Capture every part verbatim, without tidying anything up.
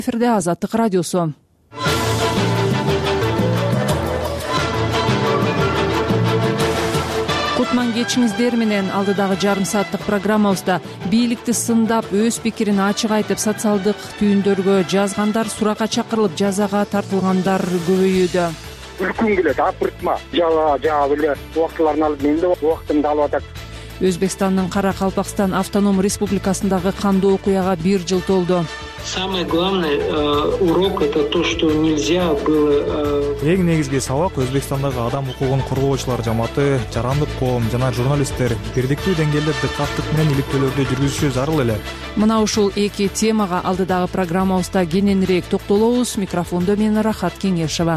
Эфирде Азаттык радиосу. Кутман кечиңиздер менен алдыдагы жарым сааттык программабызда бийликти сындап, өз пикирин ачык айтып, социалдык түйүндөргө жазгандар суракка чакырылып, жазага тартылгандар көбөйүүдө. Үлкүн келет, апыртма, жала жаап эле убактыларын алып, мен да убактымды алып атат. Өзбекстандын Кара-Калпакстан автоном республикасындагы кандуу окуяга бир жыл толду. Самый главный урок — это то, что нельзя было. Эң негизги сабак Өзбекстандагы адам укугун коргоочулар жамааты, жарандык коом жана журналисттер бирдиктүү деңгээлде дыкаттык менен иликтөөлөрдү жүргүзүшү зарыл эле. Мына ушул эки темага алдыдагы программабызда кененирээк токтолобуз. Микрофондо мен Рахат Кеңешова.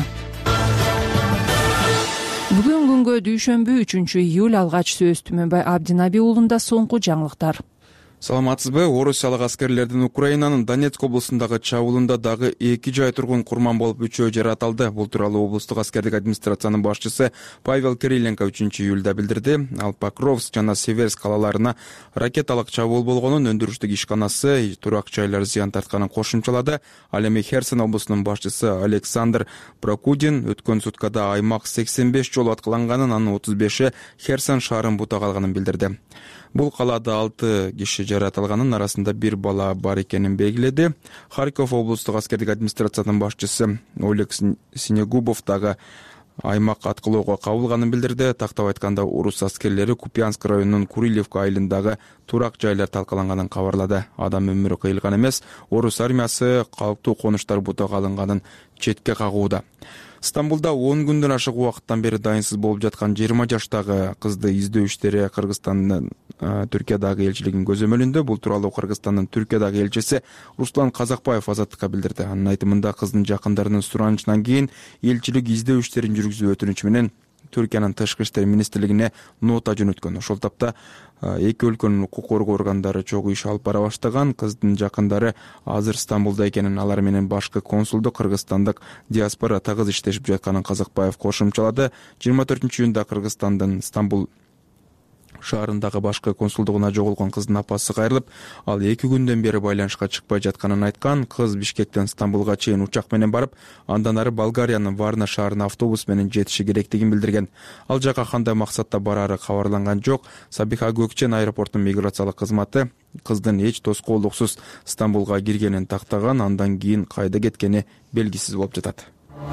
Бүгүн күнгө дүйшөмбү үчүнчү июль алгач сөз Түмөнбай Абдинаби уулунда соңку жаңылыктар. Саламатсызбы? Орусиялык аскерлердин Украинанын Донецк облусундагы чабуулунда дагы эки жай тургун курман болуп үчөө жаратылды. Бул тууралуу облустук аскердик администрациянын башчысы Павел Кириленко үчүнчү июлда билдирди. Ал Покровск жана Северск калаларына ракеталык чабуул болгонун, өндүрүштүк ишканасы, турак жайлар зыян тартканын кошумчалады. Ал эми Херсон облусунун башчысы Александр Прокудин өткөн суткада аймак сексен беш жолу аткыланганын, анын отуз беши Херсон шаарын бутап алганын билдирди. Бул калаада алты киши жаратылганын, арасында бир бала бар экенин белгиледи. Харьков облустук аскердик администрациянын башчысы Олег Синегубов дагы аймак аткылоого кабылганын билдирди. Тактап айтканда, орус аскерлери Купянск районунун Курилевка айылындагы турак жайлар талкаланганын кабарлады. Адам өмүрү кыйылган эмес, орус армиясы калктуу конуштар бутага алынганын четке кагууда. Стамбулда он күндөн ашык убакыттан бери дайынсыз болуп жаткан жыйырма жаштагы кызды издөө иштери Кыргызстандын Түркиядагы элчилигинин көзөмөлүндө. Бул тууралуу Кыргызстандын Түркиядагы элчиси Руслан Казакбаев Азаттыкка билдирди. Анын айтымында, кыздын жакындарынын суранычынан кийин элчилик издөө иштерин жүргүзүү өтүнүчү менен Түркиянын тышкы иштер министрлигине нота жөнөткөн. Ошол тапта эки өлкөнүн укук коргоо органдары чогуу иш алып бара баштаган. Кыздын жакындары азыр Стамбулда экенин, алар менен башкы консулдук кыргызстандык диаспора тагыз иштешип жатканын Казакбаев кошумчалады. жыйырма төртүнчү июнда Кыргызстандын Стамбул шаарындагы башкы консулдугуна жоголгон кыздын апасы кайрылып, ал эки күндөн бери байланышка чыкпай жатканын айткан. Кыз Бишкектен Стамбулга чейин учак менен барып, андан ары Болгариянын Варна шаарына автобус менен жетиши керектигин билдирген. Ал жака кандай максатта барары кабарланган жок. Сабиха Gökçen аэропортунун миграциялык кызматы кыздын эч тоскоолдуксуз Стамбулга киргенин тактаган, андан кийин кайда кеткени белгисиз болуп жатат.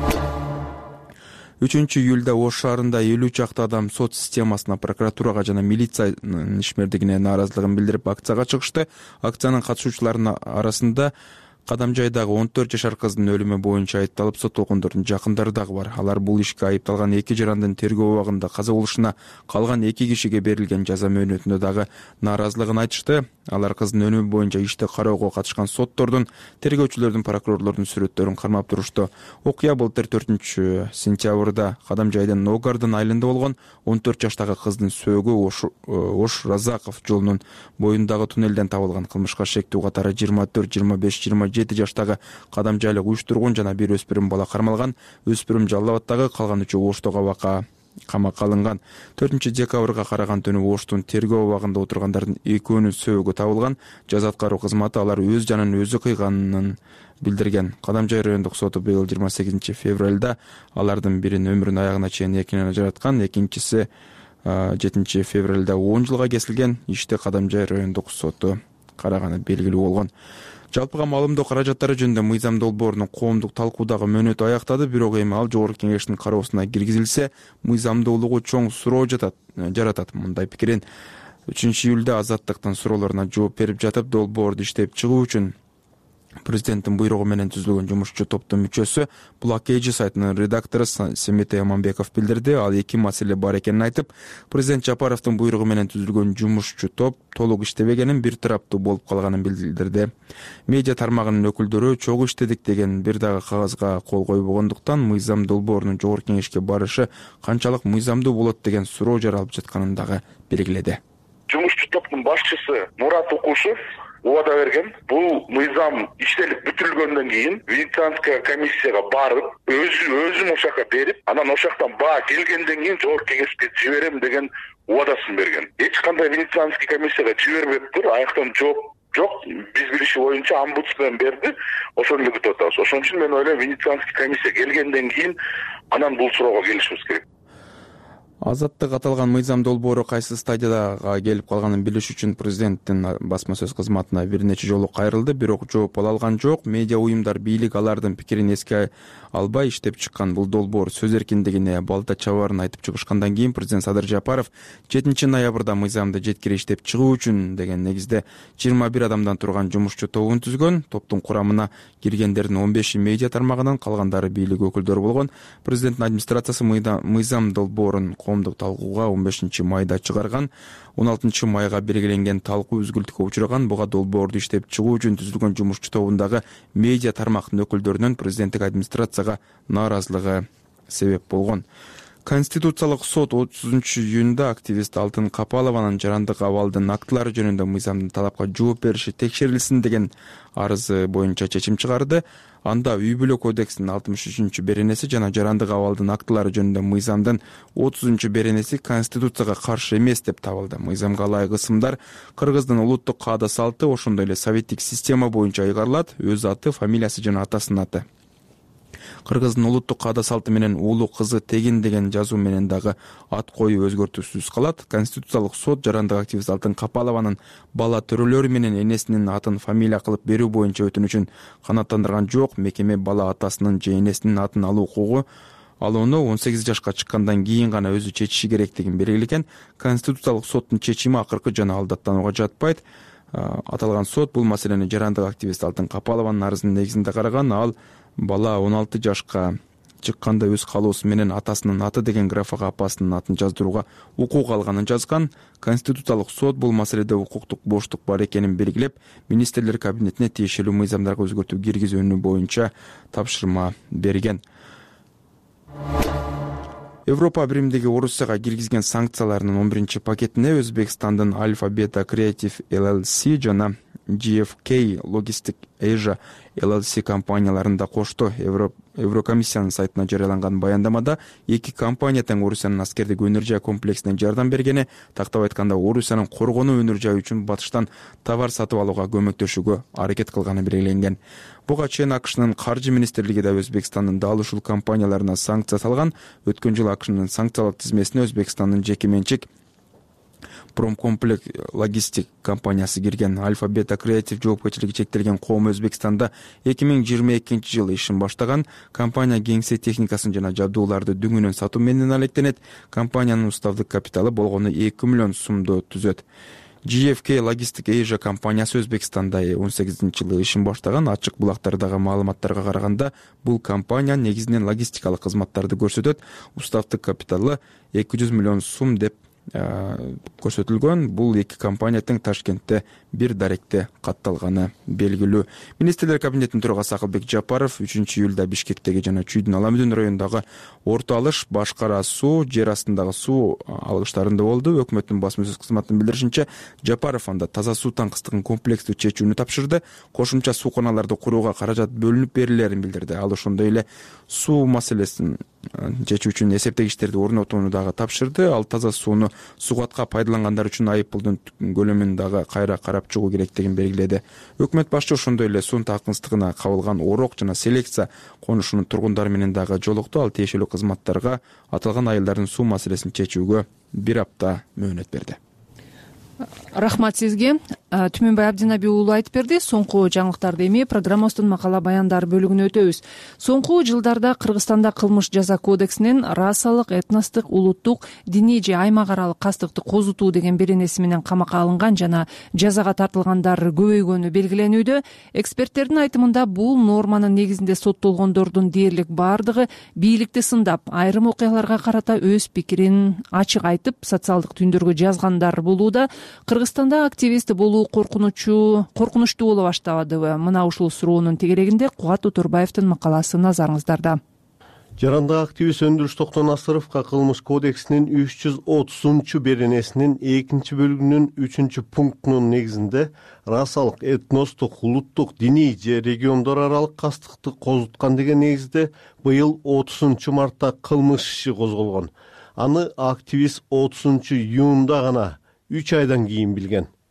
үчүнчү июлда Ош шаарында элүү чакты адам сот системасына, прокуратурага жана милициянын ишмердигине нааразылыгын билдирип акцияга чыгышты. Акциянын катышуучуларынын арасында Кадамжайдагы он төрт жашар кыздын өлүмү боюнча айыпталып соттолгондордун жакындары дагы бар. Алар бул ишке айыпталган эки жарандын тергөө убагында каза болушуна калган эки кишиге берилген жаза мөөнөтүнө дагы нааразылыгын айтышты. Алар кыздын өлүмү боюнча ишти кароого катышкан соттордун, тергөөчүлөрдүн, прокурорлордун сүрөттөрүн кармап турушту. Окуя былтыр төртүнчү сентябрда Кадамжайдын Ногардын айылында болгон. он төрт жаштагы кыздын сөөгү Ош, Ош Разаков жолунун боюндагы туннелден табылган. Кылмышка шектүү катары жыйырма төрт, жыйырма беш, жыйырма жети жаштагы Кадамжайлык уюштургун жана бир өспүрүм бала кармалган. Өспүрүм Жалал абаддагы, калган үчөө Оштогу абакка камакка алынган. төртүнчү декабрга караган түнү Оштун тергөө убагында отургандардын экөөнүн сөөгү табылган. Жаза аткаруу кызматы алар өз жанын өзү кыйганын билдирген. Кадамжай райондук соту быйыл жыйырма сегизинчи февралда алардын бирин өмүрүнүн аягына чейин эркинен ажыраткан, экинчиси жетинчи февралда он жылга кесилген. Иште Кадамжай райондук соту караганы белгилүү болгон. Жалпыга маалымдоо каражаттары жөнүндө мыйзам долбоорунун коомдук талкуудагы мөөнөтү аяктады, бирок эми ал жогорку кеңештин кароосуна киргизилсе, мыйзамдуулугу чоң суроо жаратат. Мындай пикирин үчүнчү июлда Азаттыктын суроолоруна жооп берип жатып, долбоорду иштеп чыгуу үчүн президенттин буйругу менен түзүлгөн жумушчу топтун мүчөсү Булак Эйжи сайтынын редактору Семете Яманбеков билдирди. Ал эки маселе бар экенин айтып, президент Жапаровдун буйругу менен түзүлгөн жумушчу топ толук иштебегенин, бир тараптуу болуп калганын билдирди. Медиа тармагынын өкүлдөрү чогуу иштедик деген бир дагы кагазга кол койбогондуктан мыйзам долбоорунун жогорку кеңешке барышы канчалык мыйзамдуу болот деген суроо жаралып жатканын дагы белгиледи. Жумушчу топтун башчысы Мурат Укушев убада берген. Бул мыйзам иштелип бүтүлгөндөн кийин Венецианская комиссияга барып, өзү өзүн ошакка берип, анан ошактан баа келгенден кийин жогорку кеңешке жиберем деген убадасын берген. Эч кандай Венецианский комиссияга жибербептир, аяктан жооп жок, биз билиши боюнча омбудсмен берди, ошону эле күтүп атабыз. Ошон үчүн мен ойлойм, Венецианский комиссия келгенден кийин анан бул суроого келишибиз керек. Азаттык аталган мыйзам долбоору кайсы стадияга келип калганын билиш үчүн президенттин басма сөз кызматына бир нече жолу кайрылды, бирок жооп ала алган жок. Медиа уюмдар бийлик алардын пикирин эске албай иштеп чыккан бул долбоор сөз эркиндигине балта чабаарын айтып чыгышкандан кийин президент Садыр Жапаров жетинчи ноябрда мыйзамды жеткире иштеп чыгуу үчүн деген негизде жыйырма бир адамдан турган жумушчу тобун түзгөн. Топтун курамына киргендердин он беши медиа тармагынан, калгандары бийлик өкүлдөрү болгон. Президенттин администрациясы мыйзам долбоорун коомдук талкууга он бешинчи майда чыгарган. он алтынчы майга белгиленген талкуу үзгүлтүккө учураган. Буга долбоорду иштеп чыгуу үчүн түзүлгөн жумушчу тобундагы медиа тармактын өкүлдөрүнүн президенттик администрацияга нааразылыгы себеп болгон. Конституциялык сот отузунчу июнда активист Алтын Капалованын жарандык абалдын актылары жөнүндө мыйзамдын талапка жооп бериши текшерилсин деген арызы боюнча чечим чыгарды. Анда үй бүлө кодексинин алтымыш үчүнчү беренеси жана жарандык абалдын актылары жөнүндө мыйзамдын отузунчу беренеси конституцияга каршы эмес деп табылды. Мыйзамга ылайык ысымдар Кыргыздын улуттук каада салты, ошондой эле советтик система боюнча ыйгарылат. Өз аты, фамилиясы жана атасынын аты. Кыргыздын улуттук каада салты менен уулу кызы тегин деген жазуу менен дагы ат коюу өзгөртүүсүз калат. Конституциялык сот жарандык активист Алтын Капалованын бала төрөлөрү менен энесинин атын фамилия кылып берүү боюнча өтүнүчүн канааттандырган жок. Мекеме бала атасынын же энесинин атын алуу укугу алууну он сегиз жашка чыккандан кийин гана өзү чечиши керектигин белгилеген. Конституциялык соттун чечими акыркы жана алдаттанууга жатпайт. Аталган сот бул маселени жарандык активист Алтын Капалованын арызынын негизинде караган. Ал бала он алты жашка чыкканда өз калоосу менен атасынын аты деген графага апасынын атын жаздырууга укук алганын жазган. Конституциялык сот бул маселеде укуктук боштук бар экенин белгилеп, министрлер кабинетине тиешелүү мыйзамдарга өзгөртүү киргизүүнү боюнча тапшырма берген. Европа биримдиги Орусияга киргизген санкцияларынын он биринчи пакетине Өзбекстандын Alpha Beta Creative L L C жана G F K Logistic Asia L L C компанияларын да кошту. Еврокомиссиянын сайтына жарыяланган баяндамада эки компания тең Орусиянын аскердик өнөр жай комплексине жардам бергени, тактап айтканда Орусиянын коргонуу өнөр жайы үчүн батыштан товар сатып алууга көмөктөшүүгө аракет кылганы белгиленген. Буга чейин АКШнын каржы министрлиги да Өзбекстандын дал ушул компанияларына санкция салган. Өткөн жылы АКШнын санкциялык тизмесине Өзбекстандын жеке менчик Промкомплект логистик компаниясы кирген. Alpha Beta Creative жоопкерчилиги чектелген коом Өзбекстанда эки миң жыйырма экинчи жылы ишин баштаган. Компания кеңсе техникасын жана жабдууларды дүңүнөн сатуу менен алектенет. Компаниянын уставдык капиталы болгону эки миллион сумду түзөт. G F K Logistic Asia компаниясы Өзбекстанда он сегизинчи жылы ишин баштаган. Ачык булактардагы маалыматтарга караганда, бул компания негизинен логистикалык кызматтарды көрсөтөт. Уставдык капиталы эки жүз миллион сум деп көрсөтүлгөн. Бул эки компания тең Ташкентте бир даректе катталганы белгилүү. Министрлер кабинетинин төрагасы Акылбек Жапаров үчүнчү июлда Бишкектеги жана Чүйдүн Аламүдүн районундагы Орто Алыш, Башкара суу, жер астындагы суу алгыштарында болду. Өкмөттүн басма сөз кызматынын билдиришинче, Жапаров анда таза суу таңкыстыгын комплекстүү чечүүнү тапшырды. Кошумча сууканаларды курууга каражат бөлүнүп берилерин билдирди. Ал ошондой эле суу маселесин чечүү үчүн эсептегичтерди орнотууну дагы тапшырды. Ал таза сууну сугатка пайдалангандар үчүн айыппулдун көлөмүн дагы кайра карап чыгуу керектигин белгиледи. Өкмөт башчы ошондой эле суу таңкыстыгына кабылган орок жана селекция конушунун тургундары менен дагы жолукту. Ал тиешелүү кызматтарга аталган айылдардын суу маселесин чечүүгө бир апта мөөнөт берди. Рахмат сизге. Түмөнбай Абдинаби уулу айтып берди. Соңку жаңылыктарды эми программабыздын макала баяндар бөлүгүнө өтөбүз. Соңку жылдарда Кыргызстанда кылмыш жаза кодексинин расалык, этностук, улуттук, диний же аймак аралык кастыкты козутуу деген беренеси менен камакка алынган жана жазага тартылгандар көбөйгөнү белгиленүүдө. Эксперттердин айтымында бул норманын негизинде соттолгондордун дээрлик бардыгы бийликти сындап, айрым окуяларга карата өз пикирин ачык айтып, социалдык түйүндөргө жазгандар болууда. Кыргызстанда активист болуу коркунучу коркунучтуу боло баштабадыбы? Мына ушул суроонун тегерегинде Кубат Утурбаевдин макаласы назарыңыздарда. Жарандык активист Өндүрүш Токтонасыровго кылмыш кодексинин үч жүз отузунчу беренесинин экинчи бөлүгүнүн үчүнчү пунктунун негизинде расалык, этностук, улуттук, диний же региондор аралык кастыкты козуткан деген негизде быйыл отузунчу мартта кылмыш иши козголгон. Аны активист отузунчу июнда гана үч айдан кийин билген.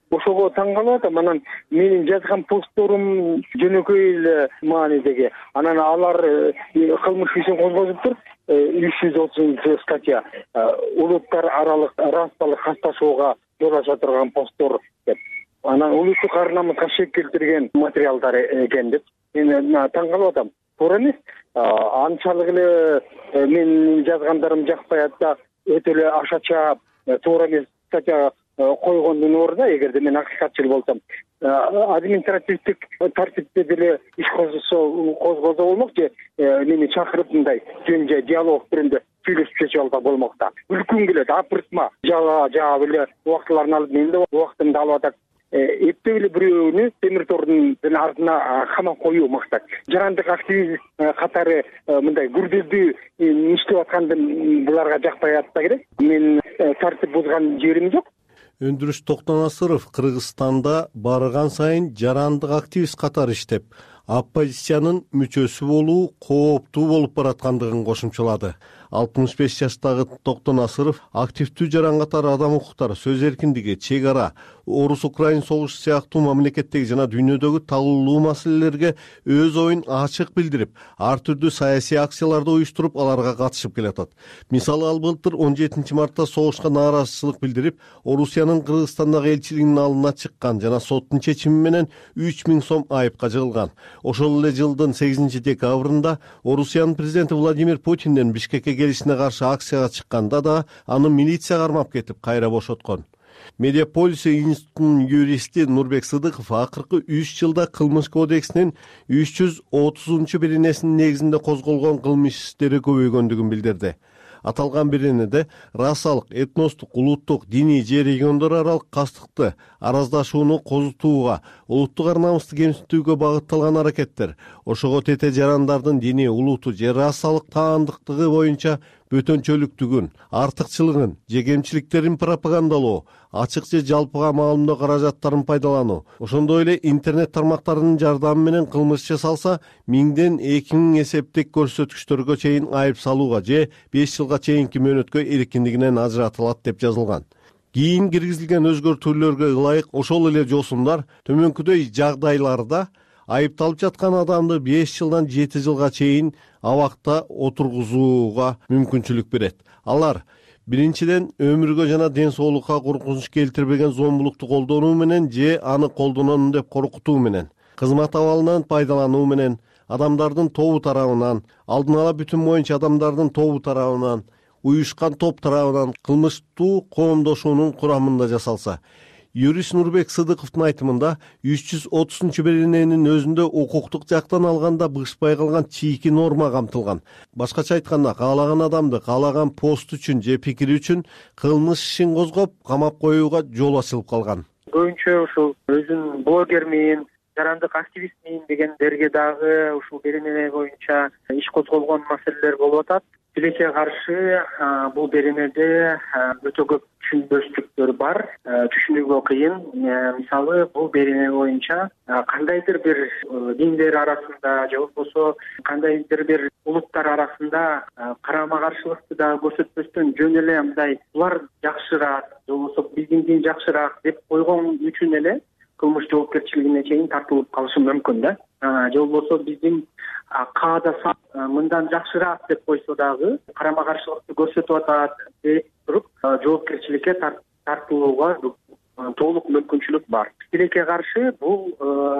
ошого таң калып атам. Анан менин жазган постторум жөнөкөй эле маанидеги. Анан алар кылмыш ишин козгозуптур. үч жүз отузунчу статья улуттар аралык расалык касташууга жол ача турган посттор деп. Анан улуттук ар намыска шек келтирген материалдар экен деп мен таң калып атам. Туура эмес. Анчалык эле менин жазгандарым жакпай атса өтө эле ашача туура эмес статья койгондун ордуна, эгерде мен акыйкатчыл болсом, административдик тартипте деле иш козгосо козгозо болмок же мени чакырып мындай жөн же диалог түрүндө сүйлөшүп чечип алса болмок да. Үлкүн келет, апыртма, жаба жаап эле убактыларын алып, менин да убактымды алып атат. Эптеп эле бирөөнү темир тордун артына камап коюу максат. Жарандык активист катары мындай күрдүлдүү иштеп атканды буларга жакпай атса керек. Мен тартип бузган жерим жок. Өндүрүш Токтонасыров Кыргызстанда барган сайын жарандык активист катары иштеп, оппозициянын мүчөсү болуу кооптуу болуп бараткандыгын кошумчалады. алтымыш беш жаштагы Токтонасыров активдүү жаран катары адам укуктары, сөз эркиндиги, чек ара, орус-украин согушу сыяктуу мамлекеттеги жана дүйнөдөгү талуулуу маселелерге өз оюн ачык билдирип, ар түрдүү саясий акцияларды уюштуруп, аларга катышып келатат. Мисалы, ал былтыр он жетинчи мартта согушка нааразычылык билдирип, Орусиянын Кыргызстандагы элчилигинин алдына чыккан жана соттун чечими менен үч миң сом айыпка жыгылган. Ошол эле жылдын сегизинчи декабрында Орусиянын президенти Владимир Путинден Бишкекке келишине каршы акцияга чыкканда да аны милиция кармап кетип, кайра бошоткон. Медиаполис институтунун юристи Нурбек Сыдыков акыркы үч жылда кылмыш кодексинин үч жүз отузунчу беренесинин негизинде козголгон кылмыш иштери көбөйгөндүгүн билдирди. Аталган беренеде расалык, этностук, улуттук, диний же региондор аралык кастыкты, араздашууну козутууга, улуттук ар намысты кемсинтүүгө багытталган аракеттер, ошого тете жарандардын дини, улуту же расалык таандыктыгы боюнча бөтөнчөлүктүгүн, артыкчылыгын же кемчиликтерин пропагандалоо, ачык же жалпыга маалымдоо каражаттарын пайдалануу, ошондой эле интернет тармактарынын жардамы менен кылмыш жасалса, миңден эки миң эсептик көрсөткүчтөргө чейин айып салууга же беш жылга чейинки мөөнөткө эркиндигинен ажыратылат деп жазылган. Кийин киргизилген өзгөртүүлөргө ылайык ошол эле жосумдар төмөнкүдөй жагдайларда айыпталып жаткан адамды беш жылдан жети жылга чейин абакта отургузууга мүмкүнчүлүк берет. Алар биринчиден өмүргө жана ден соолукка коркунуч келтирбеген зомбулукту колдонуу менен же аны колдонон деп коркутуу менен, кызмат абалынан пайдалануу менен, адамдардын тобу тарабынан, алдын ала бүтүн боюнча адамдардын тобу тарабынан, уюшкан топ тарабынан кылмыштуу коомдошуунун курамында жасалса. Юрист Нурбек Сыдыковдун айтымында үч жүз отузунчу берененин өзүндө укуктук жактан алганда бышпай калган чийки норма камтылган. Башкача айтканда, каалаган адамды каалаган пост үчүн же пикири үчүн кылмыш ишин козгоп, камап коюуга жол ачылып калган. Көбүнчө ушул өзүн блогермин, жарандык активистмин дегендерге дагы ушул берене боюнча иш козголгон маселелер болуп атат. Тилекке каршы бул беренеде өтө көп түшүнбөстүктөр бар, түшүнүүгө кыйын. Мисалы, бул берене боюнча кандайдыр бир диндер арасында же болбосо кандайдыр бир улуттар арасында карама каршылыкты да көрсөтпөстөн жөн эле мындай булар жакшыраак же болбосо биздин дин жакшыраак деп койгон үчүн эле кылмыш жоопкерчилигине чейин тартылып калышы мүмкүн да. Же болбосо биздин каада мындан жакшыраак деп койсо дагы карама каршылыкты көрсөтүп атат деп туруп жоопкерчиликке тартылууга толук мүмкүнчүлүк бар. Тилекке каршы бул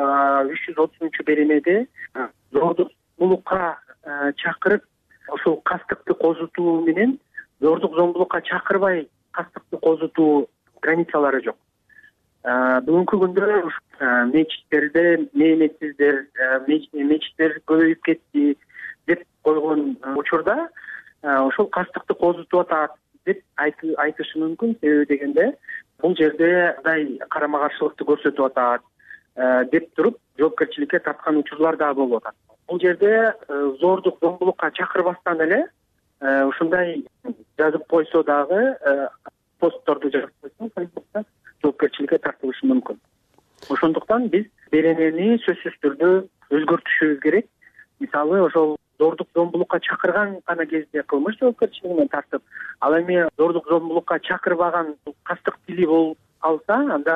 үч жүз отузунчу беренеде зордук зомбулукка чакырып, ошол кастыкты козутуу менен зордук зомбулукка чакырбай кастыкты козутуу границалары жок. Бүгүнкү күндө мечиттерде мээнетсиздер, мечиттер көбөйүп кетти деп койгон учурда ошол кастыкты козутуп атат деп айтышы мүмкүн. Себеби дегенде бул жерде мындай карама каршылыкты көрсөтүп атат деп туруп жоопкерчиликке тарткан учурлар да болуп атат. Бул жерде зордук зомбулукка чакырбастан эле ушундай жазып койсо дагы, постторду жазып койсо Фейсбукта жоопкерчиликке тартылышы мүмкүн. Ошондуктан биз беренени сөзсүз түрдө өзгөртүшүбүз керек. Мисалы, ошол зордук зомбулукка чакырган гана кезде кылмыш жоопкерчилигине тартып, ал эми зордук зомбулукка чакырбаган кастык тили болуп калса, анда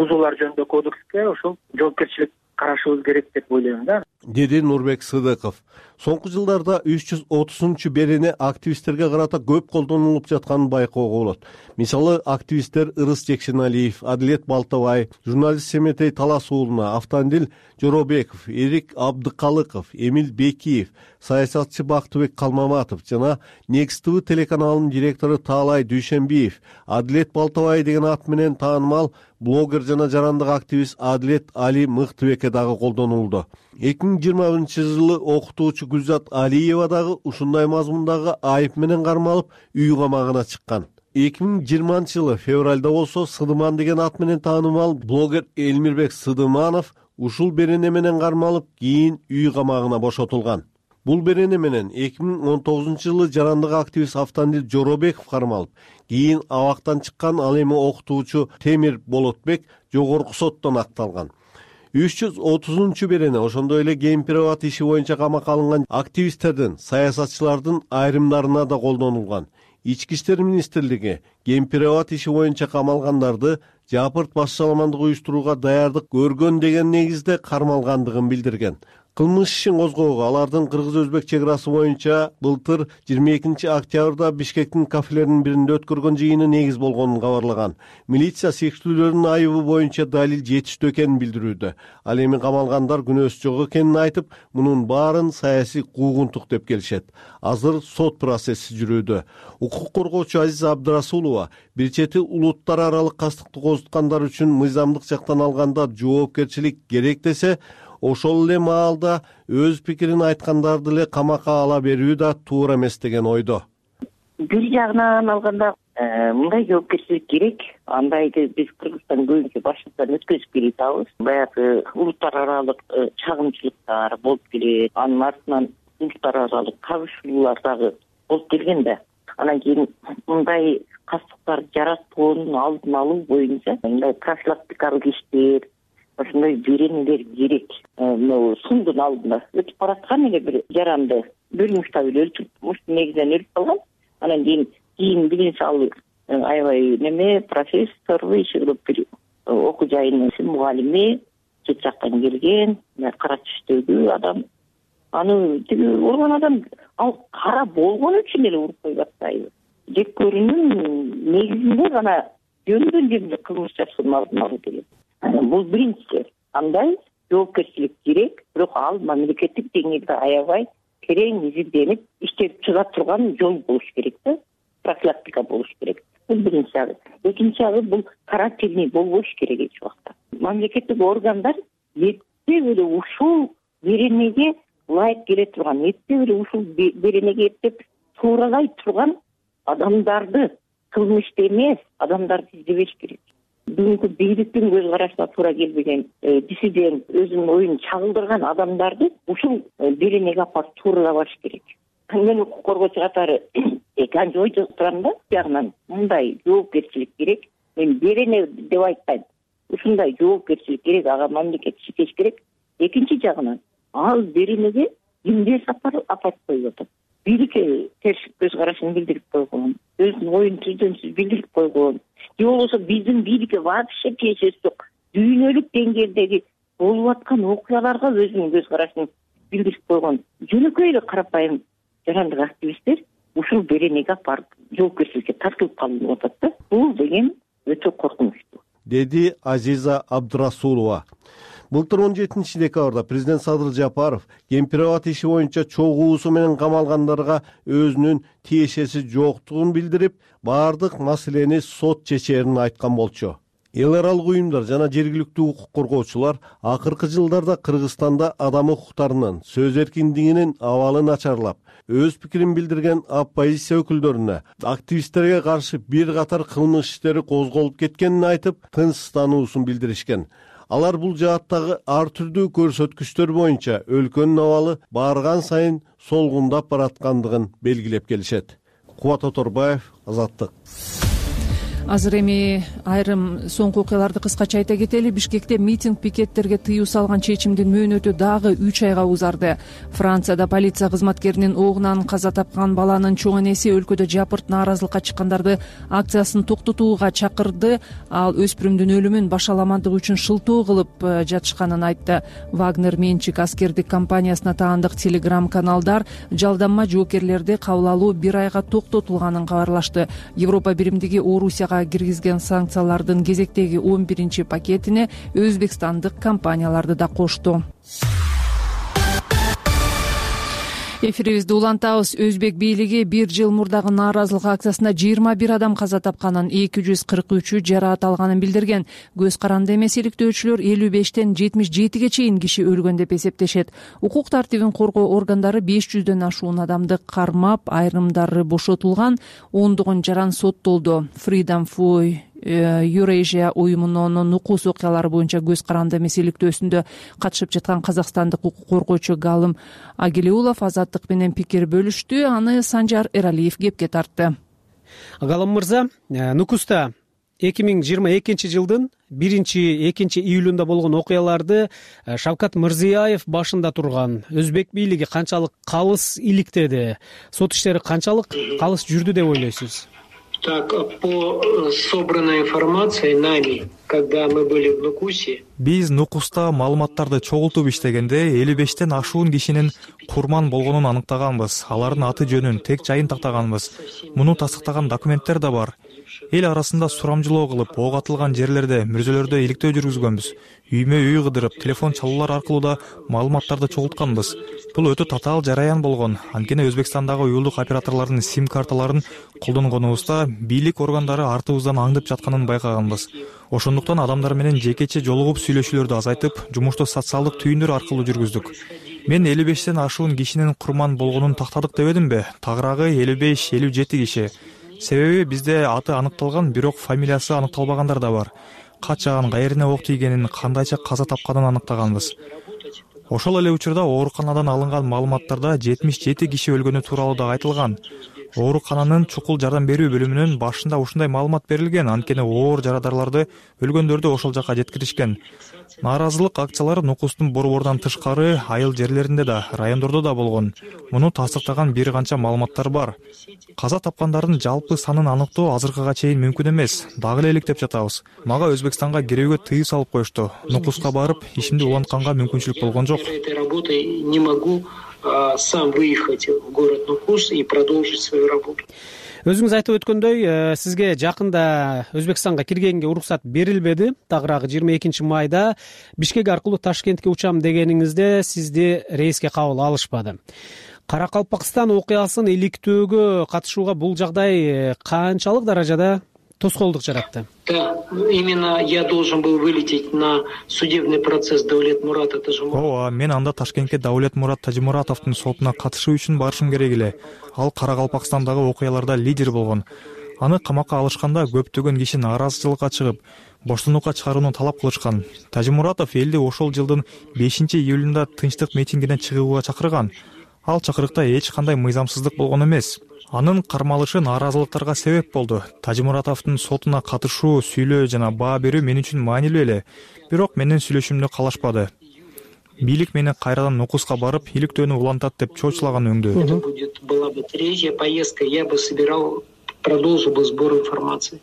бузуулар жөнүндө кодекске ошол жоопкерчилик карашыбыз керек деп ойлойм да, деди Нурбек Сыдыков. Соңку жылдарда үч жүз отузунчу берене активисттерге карата көп колдонулуп жатканын байкоого болот. Мисалы, активисттер Ырыс Жекшеналиев, Адилет Балтабай, журналист Семетей Талас уулуна, Автандил Жоробеков, Эрик Абдыкалыков, Эмил Бекиев, саясатчы Бактыбек Калмаматов жана Next T V телеканалынын директору Таалай Дүйшенбиев, Адилет Балтабай деген ат менен таанымал блогер жана жарандык активист Адилет Али Мыктыбекке дагы колдонулду. эки миң жыйырма биринчи жылы окутуучу Гүлзат Алиева дагы ушундай мазмундагы айып менен кармалып үй камагына чыккан. эки миң жыйырманчы жылы февралда болсо Сыдыман деген ат менен таанымал блогер Элмирбек Сыдыманов ушул берене менен кармалып кийин үй камагына бошотулган. Бул берене менен эки миң он тогузунчу жылы жарандык активист Автандил Жоробеков кармалып, кийин абактан чыккан ал эми окутуучу Темир Болотбек жогорку соттон акталган. үч жүз отузунчу берене ошондой эле Геймприват иши боюнча камакка алынган активисттердин, саясатчылардын айрымдарына да колдонулган. Ички иштер министрлиги Геймприват иши боюнча камалгандарды жапырт башчыламандык уюштурууга даярдык көргөн деген негизде кармалгандыгын билдирген. Кылмыш ишин козгоого алардын кыргыз-өзбек чек арасы боюнча былтыр жыйырма экинчи октябрда Бишкектин кафелеринин биринде өткөргөн жыйыны негиз болгонун кабарлаган. Милиция сектүүлөрдүн айыбы боюнча далил жетиштүү экенин билдирүүдө. Ал эми камалгандар күнөөсү жок экенин айтып, мунун баарын саясий куугунтук деп келишет. Азыр сот процесси жүрүүдө. Укук коргоочу Азиза Абдрасулова бир чети улуттар аралык кастыкты козуткандар үчүн мыйзамдык жактан алганда жоопкерчилик керек десе, ошол эле маалда өз пикирин айткандарды эле камакка ала берүү да туура эмес деген ойдо. Бир жагынан алганда мындай жоопкерчилик керек. Андайды биз Кыргызстан көбүнчө башыбыздан өткөзүп келе жатабыз. Баягы улуттар аралык чагымчылыктар болуп келет, анын артынан улуттар аралык кабышуулар дагы болуп келген да. Анан кийин мындай кастыктарды жараткоонун алдын алуу боюнча мындай профилактикалык иштер, ошондой беренелер керек. Могу сундун алдында өтүп бараткан эле бир жаранды бөлүмүштө эле өлтүрүп, муштун негизинен өлүп калган. Анан кийин кийин билим салуу аябай неме профессор иши кылып бир окуу жайынын мугалими чет жактан келген, кара түстөгү адам. Аны тиги урган адам ал кара болгон үчүн эле уруп коюп атпайбы? Жек көрүүнүн негизинде гана жөндөн жерде кылмыш жасоонун алдын алуу керек. Бул биринчиси. Андай жоопкерчилик керек, бирок ал мамлекеттик деңгээлде аябай терең изилденип иштеп чыга турган жол болуш керек да, профилактика болуш керек. Бул биринчи жагы. Экинчи жагы бул карательный болбош керек эч убакта. Мамлекеттик органдар эптеп эле ушул беренеге ылайык келе турган, эптеп эле ушул беренеге эптеп тууралай турган адамдарды, кылмышты эмес адамдарды издебеш керек. Бүгүнкү бийликтин көз карашына туура келбеген диссидент, өзүнүн оюн чагылдырган адамдарды ушул беренеге апарып тууралабаш керек. Мен укук коргоочу катары эки анча ой жазып турам да, бягынан мындай жоопкерчилик керек. Мен берене деп айтпайм. Ушундай жоопкерчилик керек, ага мамлекет иштеш керек. Экинчи жагынан ал беренеге кимдер сапар апарып коюп атат. Бийликке терс көз карашын билдирип койгон, өзүнүн оюн түздөнсүз билдирип койгон. Же болбосо биздин бийликке вообще тиешеси жок. Дүйнөлүк деңгээлдеги болуп аткан окуяларга өзүнүн көз карашын билдирип койгон. Жөнөкөй эле карапайым жарандык активисттер ушул беренеге апарып жоопкерчиликке тартылып калынып атат да. Бул деген өтө коркунучтуу, деди Азиза Абдрасулова. Былтыр он жетинчи декабрда президент Садыр Жапаров Геймприват иши боюнча чогуусу менен камалгандарга өзүнүн тиешеси жоктугун билдирип, баардык маселени сот чечерин айткан болчу. Эл аралык уюмдар жана жергиликтүү укук коргоочулар акыркы жылдарда Кыргызстанда адам укуктарынын, сөз эркиндигинин абалы начарлап, өз пикирин билдирген оппозиция өкүлдөрүнө, активисттерге каршы бир катар кылмыш иштери козголуп кеткенин айтып, тынчсыздануусун билдиришкен. Алар бул жааттагы ар түрдүү көрсөткүчтөр боюнча өлкөнүн абалы барган сайын солгундап бараткандыгын белгилеп келишет. Кубат Оторбаев, Азаттык. азыр эми айрым соңку окуяларды кыскача айта кетели. Бишкекте митинг пикеттерге тыюу салган чечимдин мөөнөтү дагы үч айга узарды. Францияда полиция кызматкеринин огунан каза тапкан баланын чоң энеси өлкөдө жапырт нааразылыкка чыккандарды акциясын токтотууга чакырды. Ал өспүрүмдүн өлүмүн башаламандык үчүн шылтоо кылып жатышканын айтты. Вагнер менчик аскердик компаниясына таандык телеграм каналдар жалданма жоокерлерди кабыл алуу бир айга токтотулганын кабарлашты. Европа биримдиги Орусияга киргизген санкциялардын кезектеги он биринчи пакетине өзбекстандык компанияларды да кошту. Эфирибизди улантабыз. Өзбек бийлиги бир жыл мурдагы нааразылык акциясында жыйырма бир адам каза тапканын, эки жүз кырк үчү жараат алганын билдирген. Көз каранды эмес иликтөөчүлөр элүү бештен жетимиш жетиге чейин киши өлгөн деп эсептешет. Укук тартибин коргоо органдары беш жүздөн ашуун адамды кармап, айрымдары бошотулган, ондогон жаран соттолду. Freedom for Eurasia уюмунун нукус окуялары боюнча көз каранды эмес иликтөөсүндө катышып жаткан казакстандык укук коргоочу Галым Агилеулов азаттык менен пикир бөлүштү. Аны Санжар Эралиев кепке тартты. Галым мырза, нукуста эки миң жыйырма экинчи жылдын биринчи экинчи июлунда болгон окуяларды Шавкат Мирзиёев башында турган өзбек бийлиги канчалык калыс иликтеди? Сот иштери канчалык калыс жүрдү деп ойлойсуз? Так, по собранной информации нами, когда мы были в Нукусе, биз Нукуста маалыматтарды чогултуп иштегенде элүү бештен ашуун кишинин курман болгонун аныктаганбыз. Алардын аты жөнүн, тек жайын тактаганбыз. Муну тастыктаган документтер да бар. Эл арасында сурамжылоо кылып, ок атылган жерлерде, мүрзөлөрдө иликтөө жүргүзгөнбүз. Үймө үй кыдырып, телефон чалуулар аркылуу да маалыматтарды чогултканбыз. Бул өтө татаал жараян болгон. Анткени Өзбекстандагы уюлдук операторлордун сим карталарын колдонгонубузда бийлик органдары артыбыздан аңдып жатканын байкаганбыз. Ошондуктан адамдар менен жекече жолугуп сүйлөшүүлөрдү азайтып, жумушту социалдык түйүндөр аркылуу жүргүздүк. Мен элүү бештен ашуун кишинин курман болгонун тактадык дебедимби? Тагыраагы элүү беш элүү жети киши. Себеби бизде аты аныкталган, бирок фамилиясы аныкталбагандар да бар. Качан, каерине ок тийгенин, кандайча каза тапканын аныктаганбыз. Ошол эле учурда ооруканадан алынган маалыматтарда жетимиш жети киши өлгөнү тууралуу да айтылган. Оорукананын чукул жардам берүү бөлүмүнүн башында ушундай маалымат берилген, анткени оор жарадарларды, өлгөндөрдү ошол жака жеткиришкен. Нааразылык акциялары Нукустун борборунан тышкары айыл жерлеринде да, райондордо да болгон. Муну тастыктаган бир канча маалыматтар бар. Каза тапкандардын жалпы санын аныктоо азыркыга чейин мүмкүн эмес. Дагы эле иликтеп жатабыз. Мага Өзбекстанга кирүүгө тыюу салып коюшту. Нукуска барып, ишимди улантканга мүмкүнчүлүк болгон жок. Не могу сам выехать в город Нукус и продолжить свою работу. Өзүңүз айтып өткөндөй, сизге жакында Өзбекстанга киргенге уруксат берилбеди. Тагыраагы жыйырма экинчи майда Бишкек аркылуу Ташкентке учам дегениңизде сизди рейске кабыл алышпады. Каракалпакстан окуясын иликтөөгө катышууга бул жагдай канчалык даражада тоскоолдук жаратты? Да, именно я должен был вылететь на судебный процесс Даулет Мурата Тажимуратова. Ооба, мен анда Ташкентке Даулет Мурат Тажимуратовдун сотуна катышуу үчүн барышым керек эле. Ал Каракалпакстандагы окуяларда лидер болгон. Аны камакка алышканда көптөгөн киши нааразычылыкка чыгып, боштондукка чыгарууну талап кылышкан. Тажимуратов элди ошол жылдын бешинчи июлунда тынчтык митингине чыгууга чакырган. Ал чакырыкта эч кандай мыйзамсыздык болгон эмес. Анын кармалышы нааразылыктарга себеп болду. Тажимуратовдун сотуна катышуу, сүйлөө жана баа берүү мен үчүн маанилүү эле. Бирок менин сүйлөшүмдү калашпады. Бийлик мени кайрадан Нукуска барып, иликтөөнү улантат деп чочулаган өңдү. Это будет была бы третья поездка, я бы собирал, продолжил бы сбор информации.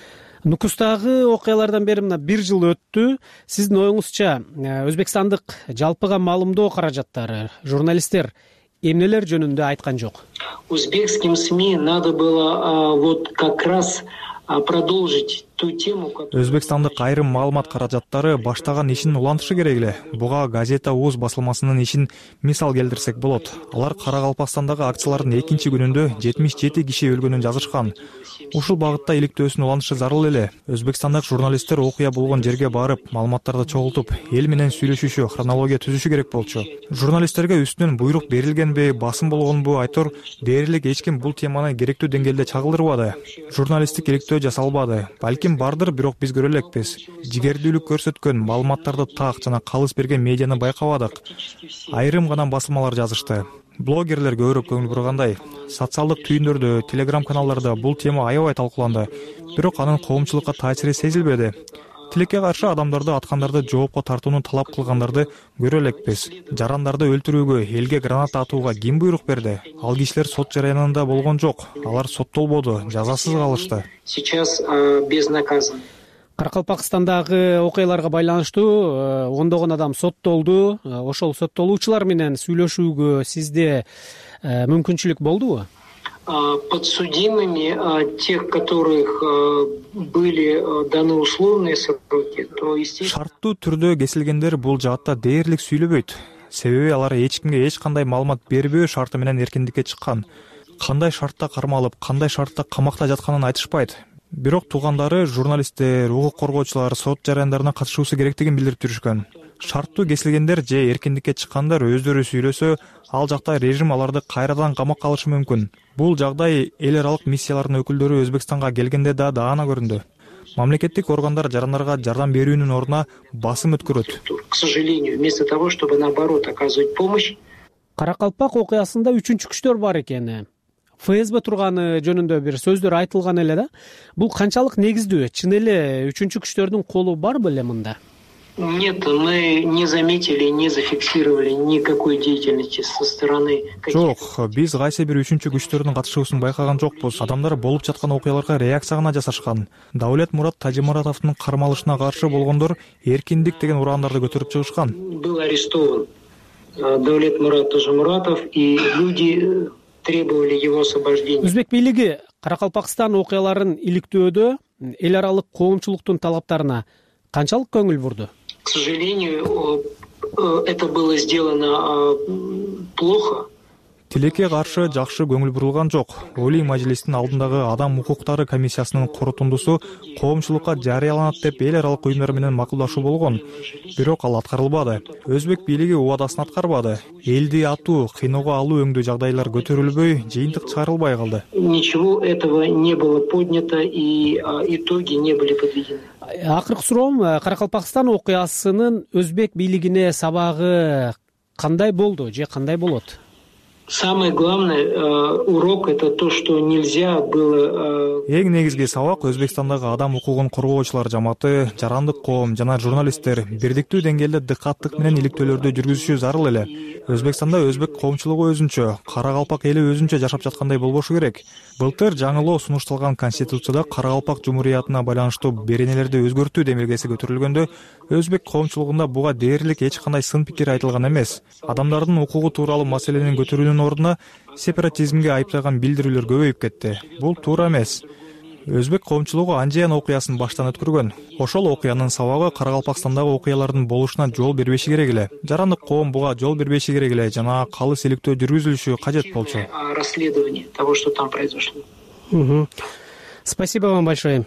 Нукустагы окуялардан бери мына бир жыл өттү. Сиздин оюңузча, Өзбекстандык жалпыга маалымдоо каражаттары, журналисттер эмнелер жөнүндө айткан жок? Узбекским СМИ надо было а, вот как раз а, продолжить ту тему, которую... Өзбекстандык айрым маалымат каражаттары баштаган ишин улантышы керек эле. Буга газета УЗ басылмасынын ишин мисал келтирсек болот. Алар Каракалпакстандагы акциялардын экинчи күнүндө жетимиш жети киши өлгөнүн жазышкан. Ушул багытта иликтөөсүн улантышы зарыл эле. Өзбекстандык журналисттер окуя болгон жерге барып, маалыматтарды чогултуп, эл менен сүйлөшүшү, хронология түзүшү керек болчу. Журналисттерге үстүнөн буйрук берилгенби, басым болгонбу айтор дээрлик эч ким бул теманы керектүү деңгээлде чагылдырбады. Журналисттик иликтөө жасалбады. Балким бардыр, бирок биз көрө элекпиз. Жигердүүлүк көрсөткөн, маалыматтарды так жана калыс берген медианы байкабадык. Айрым гана басылмалар жазышты. Блогерлер көбүрөөк көңүл бургандай. Социалдык түйүндөрдө, телеграм каналдарда бул тема аябай талкууланды. бирок анын коомчулукка таасири сезилбеди. Тилекке каршы адамдарды аткандарды жоопко тартууну талап кылгандарды көрө элекпиз. Жарандарды өлтүрүүгө, элге граната атууга ким буйрук берди? Ал кишилер сот жараянында болгон жок. Алар соттолбоду, жазасыз калышты. Сейчас безнаказан. Каракалпакстандагы окуяларга байланыштуу ондогон адам соттолду. Ошол соттолуучулар менен сүйлөшүүгө сизде мүмкүнчүлүк болдубу? Подсудимыми, тех, которых были даны условные сроки, то естественно... Шарттуу түрдө кесилгендер бул жаатта дээрлик сүйлөбөйт. Себеби алар эч кимге эч кандай маалымат бербөө шарты менен эркиндикке чыккан. Кандай шартта кармалып, кандай шартта камакта жатканын айтышпайт. Бирок туугандары, журналисттер, укук коргоочулар сот жараяндарына катышуусу керектигин билдирип жүрүшкөн. Шарттуу кесилгендер же эркиндикке чыккандар өздөрү сүйлөсө, ал жакта режим аларды кайрадан камакка алышы мүмкүн. Бул жагдай эл аралык миссиялардын өкүлдөрү Өзбекстанга келгенде да даана көрүндү. Мамлекеттик органдар жарандарга жардам берүүнүн ордуна басым өткөрөт. К сожалению, вместо того, чтобы наоборот оказывать помощь. Каракалпак окуясында үчүнчү күчтөр бар экен. ФСБ турганы жөнүндө бир сөздөр айтылган эле да. Бул канчалык негиздүү? Чын эле үчүнчү күчтөрдүн колу бар беле мында? Нет, мы не заметили, не зафиксировали никакой деятельности со стороны. Жок, биз кайсы бир үчүнчү күчтөрдүн катышуусун байкаган жокпуз. Адамдар болуп жаткан окуяларга реакция гана жасашкан. Даулет Мурат Тажимуратовдун кармалышына каршы болгондор эркиндик деген урандарды көтөрүп чыгышкан. Был арестован Даулет Мурат Тажимуратов, и люди требовали его освобождения. Өзбек бийлиги Каракалпакстан окуяларын иликтөөдө эл аралык коомчулуктун талаптарына канчалык көңүл бурду? К сожалению, это было сделано плохо. Тилекке каршы жакшы көңүл бурулган жок. Олий мажлистин алдындагы адам укуктары комиссиясынын корутундусу коомчулукка жарыяланат деп эл аралык уюмдар менен макулдашуу болгон. Бирок ал аткарылбады. Өзбек бийлиги убадасын аткарбады. Элди атуу, кыйноого алуу өңдүү жагдайлар көтөрүлбөй, жыйынтык чыгарылбай калды. Ничего этого не было поднято, и итоги не были подведены. Акыркы суроом, Каракалпакстан окуясынын өзбек бийлигине сабагы кандай болду же кандай болот? Самое главное, урок — это то, что нельзя было... Эң негизги сабак Өзбекстандагы адам укугун коргоочулар жамааты, жарандык коом жана журналисттер бирдиктүү деңгээлде дыкаттык менен иликтөөлөрдү жүргүзүшү зарыл эле. Өзбекстанда өзбек коомчулугу өзүнчө, Каракалпак эли өзүнчө жашап жаткандай болбошу керек. Былтыр жаңылоо сунушталган Конституцияда Каракалпак Жумуриятына байланыштуу беренелерди өзгөртүү демилгеси көтөрүлгөндө, өзбек коомчулугунда буга дээрлик эч кандай сын пикир айтылган эмес. Адамдардын укугу тууралуу маселени көтөрүүнүн ордуна сепаратизмге айыптаган билдирүүлөр көбөйүп кетти. Бул туура эмес. Өзбек коомчулугу Анжиян окуясын баштан өткөргөн. Ошол окуянын сабагы Каракалпакстандагы окуялардын болушуна жол бербеши керек эле. Жарандык коом буга жол бербеши керек эле жана калыс иликтөө жүргүзүлүшү кажет болчу. Расследование того, что там произошло. Спасибо вам большое.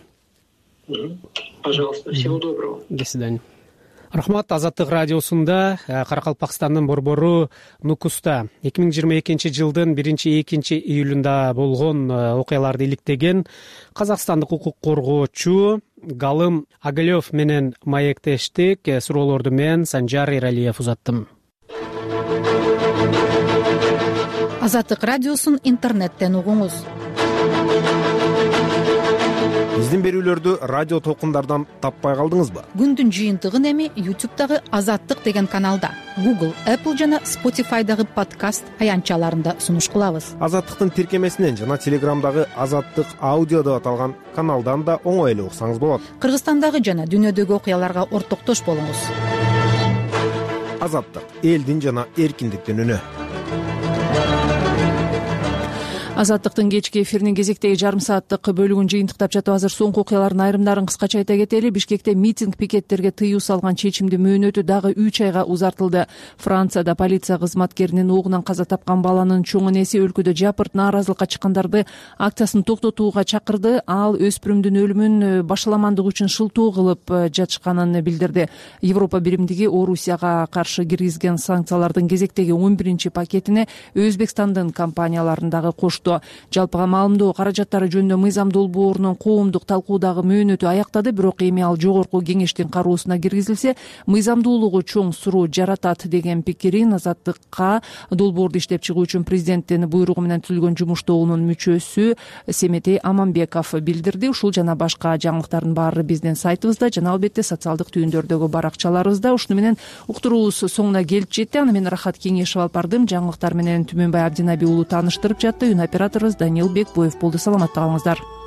Пожалуйста, всего доброго. До свидания. Рахмат. Азаттык радиосунда Каракалпакстандын борбору Нукуста эки миң жыйырма экинчи жылдын биринчи экинчи июлунда болгон окуяларды иликтеген казакстандык укук коргоочу Галым Агалёв менен маектештик. Суроолорду мен Санжар Эралиев узаттым. Азаттык радиосун интернеттен угуңуз. Биздин берүүлөрдү радио толкундардан таппай калдыңызбы? Күндүн жыйынтыгын эми ютубтагы Азаттык деген каналда, Google, Apple жана Spotify'дагы подкаст аянтчаларында сунуш кылабыз. Азаттыктын тиркемесинен жана Телеграмдагы Азаттык аудио деп аталган каналдан да оңой эле уксаңыз болот. Кыргызстандагы жана дүйнөдөгү окуяларга ортоктош болуңуз. Азаттык — элдин жана эркиндиктин үнү. Азаттыктын кечки эфиринин кезектеги жарым сааттык бөлүгүн жыйынтыктап жатып, азыр соңку окуялардын айрымдарын кыскача айта кетели. Бишкекте митинг пикеттерге тыюу салган чечимдин мөөнөтү дагы үч айга узартылды. Францияда полиция кызматкеринин огунан каза тапкан баланын чоң энеси өлкөдө жапырт нааразылыкка чыккандарды акциясын токтотууга чакырды. Ал өспүрүмдүн өлүмүн башаламандык үчүн шылтоо кылып жатышканын билдирди. Европа биримдиги Орусияга каршы киргизген санкциялардын кезектеги он биринчи пакетине Өзбекстандын компанияларын дагы кошту. чыгышту. Жалпыга маалымдоо каражаттары жөнүндө мыйзам долбоорунун коомдук талкуудагы мөөнөтү аяктады, бирок эми ал жогорку кеңештин кароосуна киргизилсе мыйзамдуулугу чоң суроо жаратат деген пикирин Азаттыкка долбоорду иштеп чыгуу үчүн президенттин буйругу менен түзүлгөн жумуш тобунун мүчөсү Семетей Аманбеков билдирди. Ушул жана башка жаңылыктардын баары биздин сайтыбызда жана албетте социалдык түйүндөрдөгү баракчаларыбызда. Ушуну менен уктуруубуз соңуна келип жетти. Аны мен Рахат Кеңешев алып бардым. Жаңылыктар менен Түмөнбай Абдинаби уулу тааныштырып жатты. Үн операторубуз Данил Бекбоев болду. Саламатта калыңыздар.